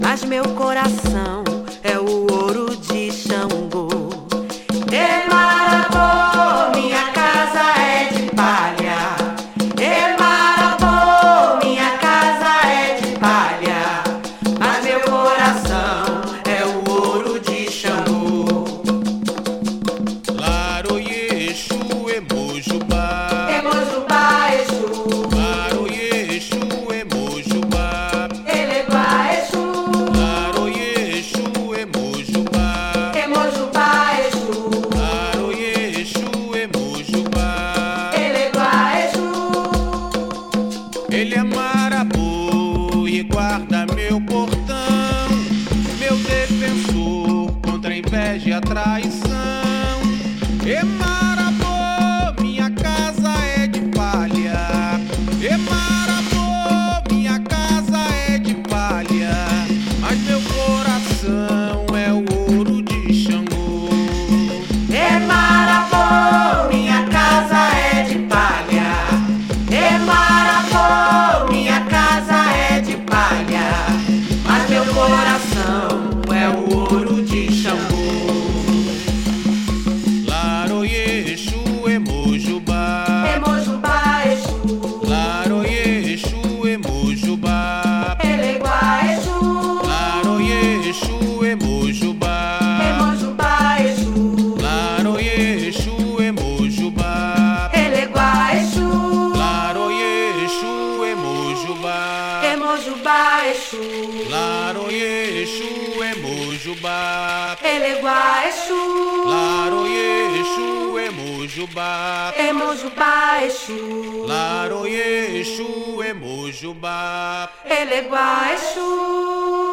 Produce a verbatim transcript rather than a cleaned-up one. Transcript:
mas meu coração é o ouro de Xangô. Emarabô, minha casa é de palha. Emarabô, minha casa é de palha, mas meu coração é o ouro de Xangô. Laroye, Exu, Emojubá. Emojubá, Exu. Laroye, Exu, Emojubá. Eleguá, Exu. Laroye, Exu, Emojubá. Emojubá, Exu. Laroye, Exu, Emojubá. Eleguá, Exu. Ele é marabô e guarda meu portão, meu defensor contra a inveja e a traição. E marabô, minha casa é de palha. E marabô, minha casa é de palha, mas meu coração é o ouro de Xangô. Emarabô, minha casa é de palha. Emarabô, minha casa é de palha, mas meu coração é o ouro de Xangô. Laroye, Exu, Emojubá. Emojubá, Exu. Laroye, Exu, Emojubá. Eleguá, Exu. Laroye, Exu, Emojubá. Emojubá, Exu. Laroye, Exu, Emojubá. Eleguá, Exu. Laroye, Exu, Emojubá. Emojubá, Exu. Laroye, Exu, Emojubá. Eleguá, Exu. Laroye, Exu, Emojubá. Emojubá, Exu. Laroye, Exu, Emojubá. Eleguá, Exu.